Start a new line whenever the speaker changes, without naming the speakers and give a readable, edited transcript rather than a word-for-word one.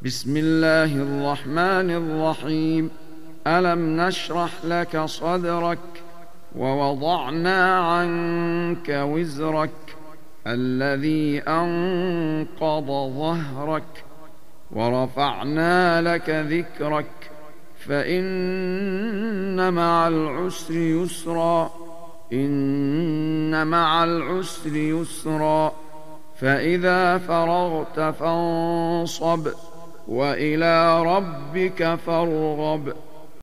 بسم الله الرحمن الرحيم. ألم نشرح لك صدرك ووضعنا عنك وزرك الذي أنقض ظهرك ورفعنا لك ذكرك فإن مع العسر يسرا إن مع العسر يسرا فإذا فرغت فانصب وإلى ربك فارغب.